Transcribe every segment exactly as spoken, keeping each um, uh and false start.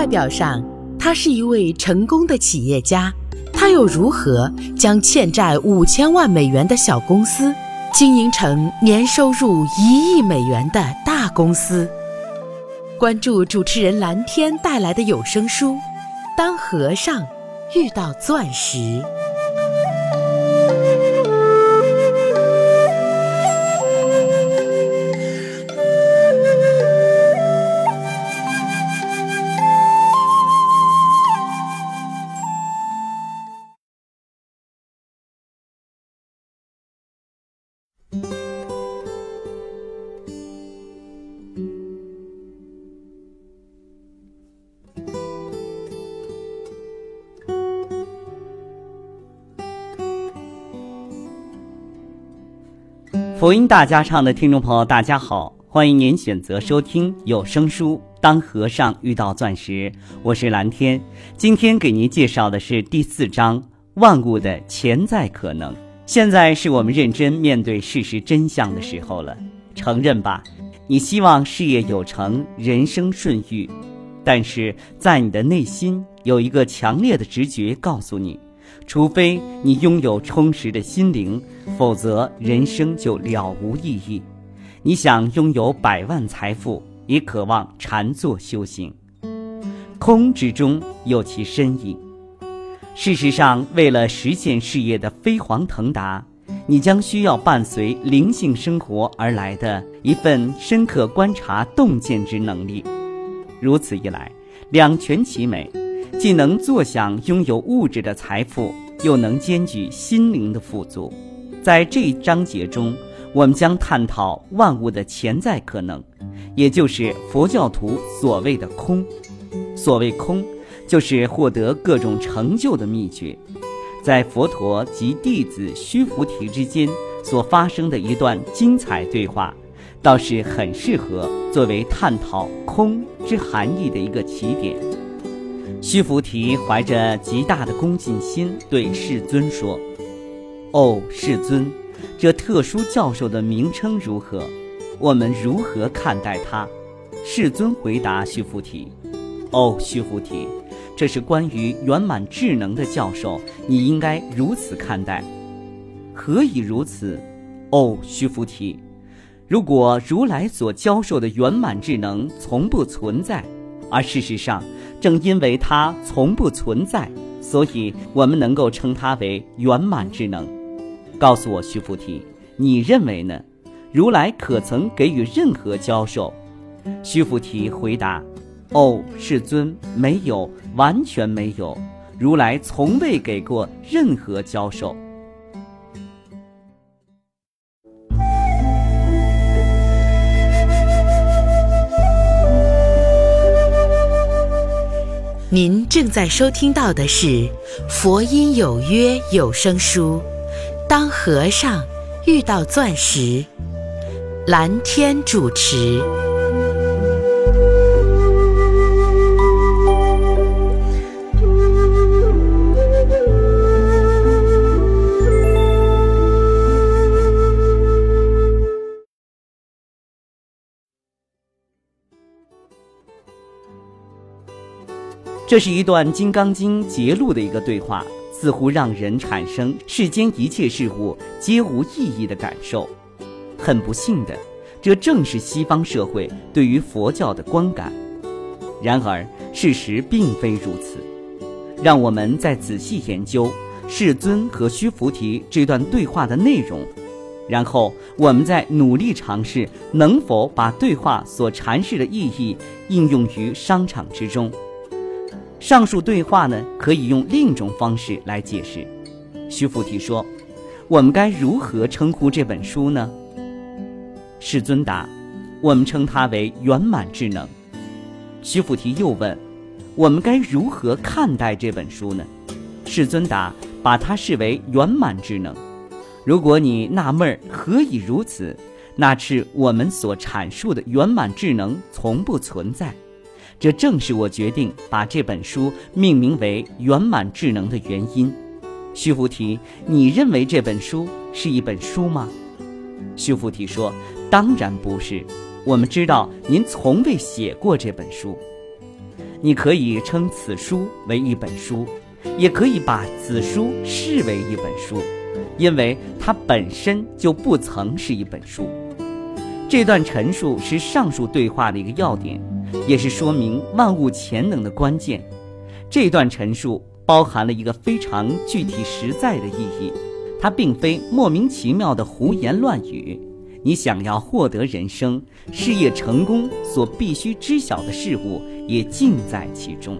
外表上，他是一位成功的企业家，他又如何将欠债五千万美元的小公司经营成年收入一亿美元的大公司？关注主持人蓝天带来的有声书《当和尚遇到钻石》。 福音大家唱的听众朋友大家好，欢迎您选择收听有声书《当和尚遇到钻石》，我是蓝天。今天给您介绍的是第四章，万物的潜在可能。现在是我们认真面对事实真相的时候了，承认吧，你希望事业有成，人生顺遇，但是在你的内心有一个强烈的直觉告诉你，除非你拥有充实的心灵，否则人生就了无意义。你想拥有百万财富，也渴望禅坐修行，空之中有其深意。事实上，为了实现事业的飞黄腾达，你将需要伴随灵性生活而来的一份深刻观察洞见之能力。如此一来，两全其美，既能坐享拥有物质的财富，又能兼具心灵的富足。在这一章节中，我们将探讨万物的潜在可能，也就是佛教徒所谓的空。所谓空，就是获得各种成就的秘诀。在佛陀及弟子须菩提之间所发生的一段精彩对话，倒是很适合作为探讨空之含义的一个起点。须菩提怀着极大的恭敬心对世尊说：哦，世尊，这特殊教授的名称如何？我们如何看待它？世尊回答须菩提：哦，须菩提，这是关于圆满智能的教授，你应该如此看待。何以如此？哦，须菩提，如果如来所教授的圆满智能从不存在，而事实上正因为它从不存在，所以我们能够称它为圆满智能。告诉我，须菩提，你认为呢？如来可曾给予任何教授？须菩提回答：哦，世尊，没有，完全没有，如来从未给过任何教授。 您正在收听到的是佛音有约有声书《当和尚遇到钻石》，蓝天主持。 这是一段《金刚经》节录的一个对话，似乎让人产生世间一切事物皆无意义的感受。很不幸的，这正是西方社会对于佛教的观感。然而事实并非如此。让我们再仔细研究世尊和须菩提这段对话的内容，然后我们再努力尝试能否把对话所阐释的意义应用于商场之中。上述对话呢，可以用另一种方式来解释。须菩提说：我们该如何称呼这本书呢？世尊答：我们称它为圆满智能。须菩提又问：我们该如何看待这本书呢？世尊答：把它视为圆满智能。如果你纳闷何以如此，那是我们所阐述的圆满智能从不存在。这正是我决定把这本书命名为圆满智能的原因。须菩提，你认为这本书是一本书吗？须菩提说：当然不是，我们知道您从未写过这本书。 你可以称此书为一本书，也可以把此书视为一本书，因为它本身就不曾是一本书。这段陈述是上述对话的一个要点，也是说明万物潜能的关键。这段陈述包含了一个非常具体实在的意义，它并非莫名其妙的胡言乱语。你想要获得人生、事业成功所必须知晓的事物，也尽在其中。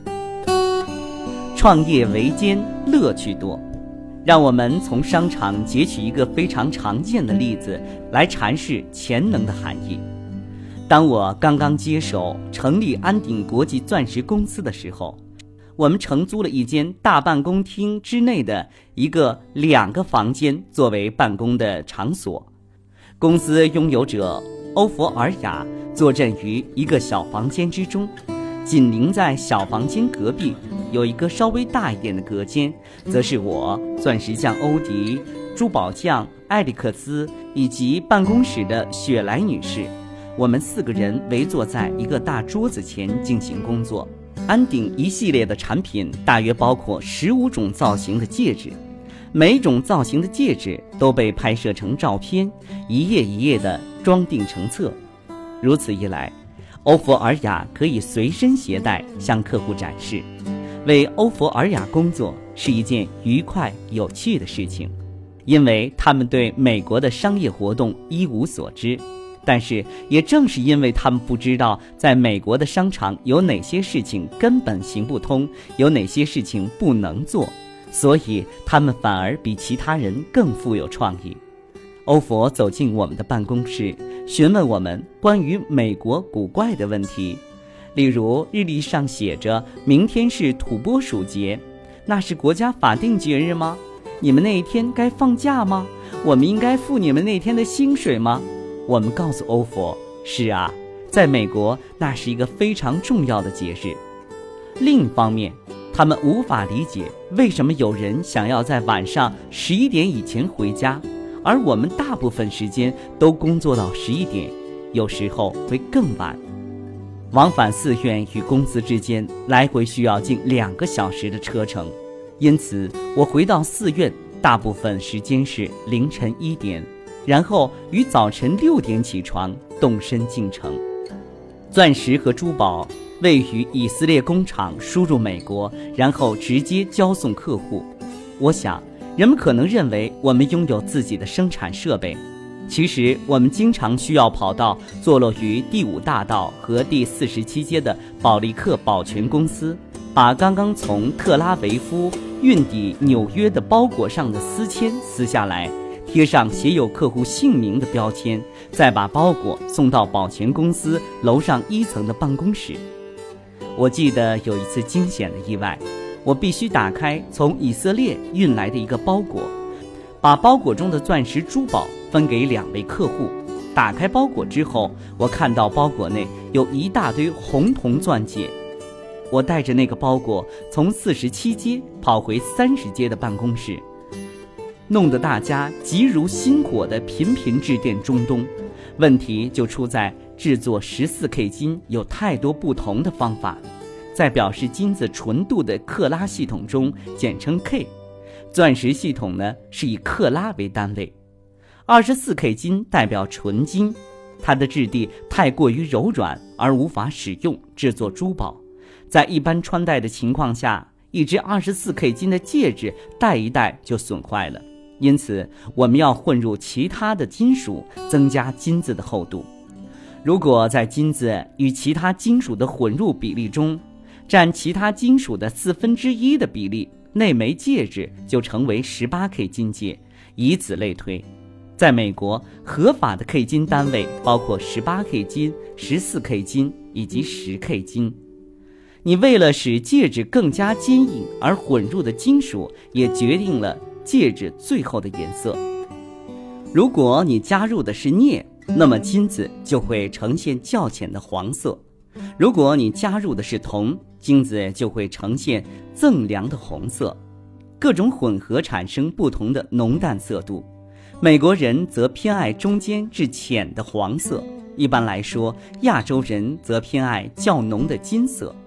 创业维艰，乐趣多。让我们从商场截取一个非常常见的例子来阐释潜能的含义。当我刚刚接手成立安鼎国际钻石公司的时候，我们承租了一间大办公厅之内的一个两个房间作为办公的场所。公司拥有者欧佛尔雅坐镇于一个小房间之中，紧邻在小房间隔壁有一个稍微大一点的隔间，则是我、钻石匠欧迪、珠宝匠艾利克斯以及办公室的雪莱女士。我们四个人围坐在一个大桌子前进行工作。安鼎一系列的产品大约包括十五种造型的戒指，每种造型的戒指都被拍摄成照片，一页一页的装订成册。如此一来，欧佛尔雅可以随身携带向客户展示。为欧佛尔雅工作是一件愉快有趣的事情，因为他们对美国的商业活动一无所知。但是也正是因为他们不知道在美国的商场有哪些事情根本行不通，有哪些事情不能做，所以他们反而比其他人更富有创意。欧佛走进我们的办公室，询问我们关于美国古怪的问题，例如日历上写着明天是土拨鼠节，那是国家法定节日吗？你们那一天该放假吗？我们应该付你们那天的薪水吗？我们告诉欧佛，是啊，在美国那是一个非常重要的节日。另一方面，他们无法理解为什么有人想要在晚上十一点以前回家，而我们大部分时间都工作到十一点，有时候会更晚。往返寺院与公司之间来回需要近两个小时的车程，因此我回到寺院大部分时间是凌晨一点，然后于早晨六点起床，动身进城。钻石和珠宝位于以色列工厂输入美国，然后直接交送客户。我想人们可能认为我们拥有自己的生产设备，其实我们经常需要跑到坐落于第五大道和第四十七街的保利克保全公司，把刚刚从特拉维夫运抵纽约的包裹上的丝签撕下来，贴上写有客户姓名的标签，再把包裹送到保全公司楼上一层的办公室。我记得有一次惊险的意外，我必须打开从以色列运来的一个包裹，把包裹中的钻石珠宝分给两位客户。打开包裹之后，我看到包裹内有一大堆红铜钻戒。我带着那个包裹从四十七街跑回三十街的办公室，弄得大家急如星火地频频致电中东。问题就出在制作 十四K 金有太多不同的方法，在表示金子纯度的克拉系统中简称 K， 钻石系统呢是以克拉为单位。二十四K 金代表纯金，它的质地太过于柔软而无法使用制作珠宝。在一般穿戴的情况下，一只 二十四K 金的戒指戴一戴就损坏了，因此我们要混入其他的金属，增加金子的厚度。如果在金子与其他金属的混入比例中占其他金属的四分之一的比例，那枚戒指就成为 十八K 金戒，以此类推。在美国，合法的 K 金单位包括 十八K 金、十四K 金以及 十K 金。你为了使戒指更加坚硬而混入的金属也决定了戒指最后的颜色。如果你加入的是镍，那么金子就会呈现较浅的黄色。如果你加入的是铜，金子就会呈现锃亮的红色。各种混合产生不同的浓淡色度。美国人则偏爱中间至浅的黄色，一般来说，亚洲人则偏爱较浓的金色。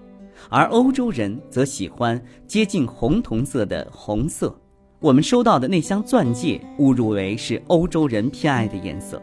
而欧洲人则喜欢接近红铜色的红色。我们收到的那箱钻戒误入为是欧洲人偏爱的颜色。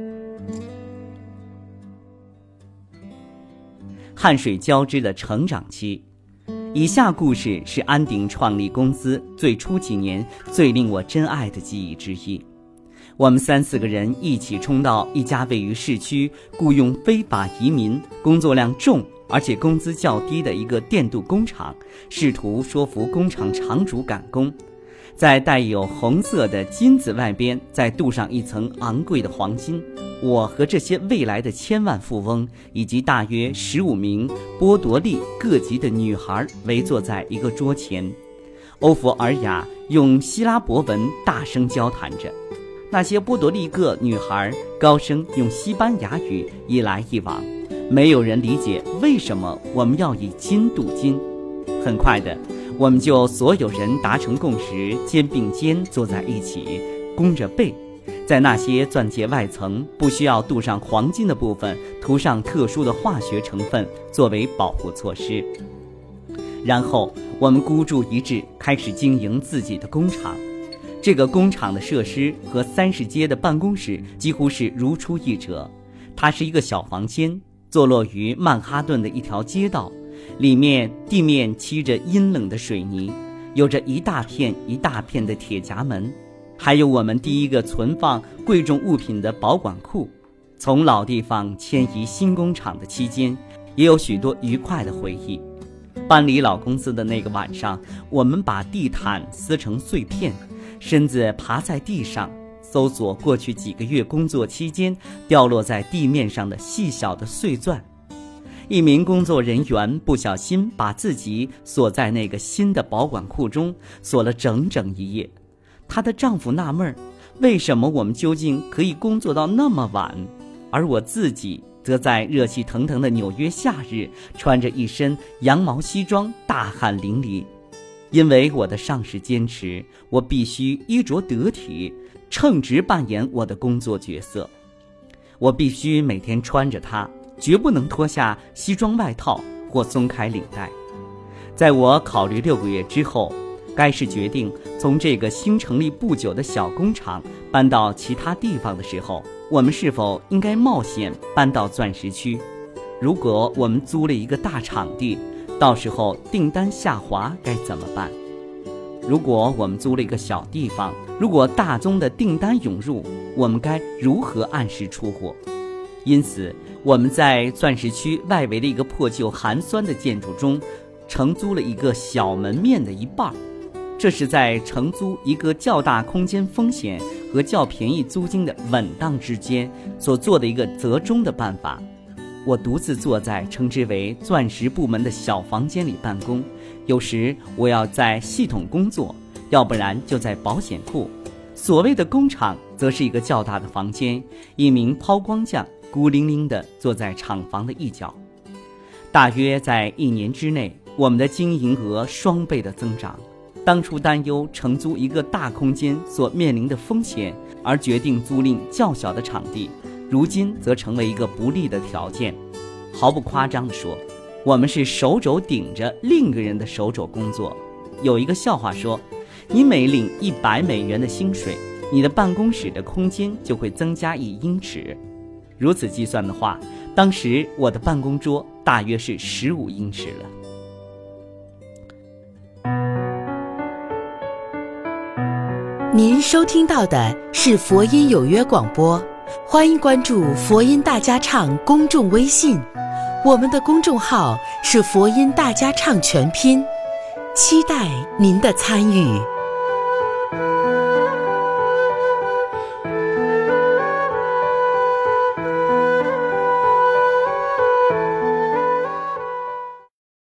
汗水交织的成长期。以下故事是安鼎创立公司最初几年最令我珍爱的记忆之一。我们三四个人一起冲到一家位于市区、雇佣非法移民、工作量重而且工资较低的一个电镀工厂，试图说服工厂厂主赶工。在带有红色的金子外边再镀上一层昂贵的黄金。我和这些未来的千万富翁以及大约十五名波多黎各籍的女孩围坐在一个桌前，欧弗尔雅用希拉伯文大声交谈着，那些波多黎各女孩高声用西班牙语一来一往，没有人理解为什么我们要以金镀金。很快的，我们就所有人达成共识，肩并肩坐在一起，弓着背，在那些钻戒外层不需要镀上黄金的部分涂上特殊的化学成分作为保护措施。然后我们孤注一掷，开始经营自己的工厂。这个工厂的设施和三十街的办公室几乎是如出一辙。它是一个小房间，坐落于曼哈顿的一条街道，里面地面漆着阴冷的水泥，有着一大片一大片的铁夹门，还有我们第一个存放贵重物品的保管库。从老地方迁移新工厂的期间，也有许多愉快的回忆。搬离老公司的那个晚上，我们把地毯撕成碎片，身子爬在地上，搜索过去几个月工作期间掉落在地面上的细小的碎钻。一名工作人员不小心把自己锁在那个新的保管库中，锁了整整一夜。她的丈夫纳闷，为什么我们究竟可以工作到那么晚，而我自己则在热气腾腾的纽约夏日穿着一身羊毛西装大汗淋漓。因为我的上司坚持我必须衣着得体，称职扮演我的工作角色。我必须每天穿着它，绝不能脱下西装外套或松开领带。在我考虑六个月之后，该是决定从这个新成立不久的小工厂搬到其他地方的时候，我们是否应该冒险搬到钻石区？如果我们租了一个大场地，到时候订单下滑该怎么办？如果我们租了一个小地方，如果大宗的订单涌入，我们该如何按时出货？因此，我们在钻石区外围的一个破旧寒酸的建筑中承租了一个小门面的一半。这是在承租一个较大空间风险和较便宜租金的稳当之间所做的一个折中的办法。我独自坐在称之为钻石部门的小房间里办公，有时我要在系统工作，要不然就在保险库。所谓的工厂则是一个较大的房间，一名抛光匠孤零零地坐在厂房的一角。大约在一年之内，我们的经营额双倍的增长。当初担忧承租一个大空间所面临的风险，而决定租赁较小的场地，如今则成为一个不利的条件。毫不夸张地说，我们是手肘顶着另一个人的手肘工作。有一个笑话说，你每领一百美元的薪水，你的办公室的空间就会增加一英尺。如此计算的话，当时我的办公桌大约是十五英尺了。 您收听到的是佛音有约广播，欢迎关注佛音大家唱公众微信，我们的公众号是佛音大家唱全拼，期待您的参与。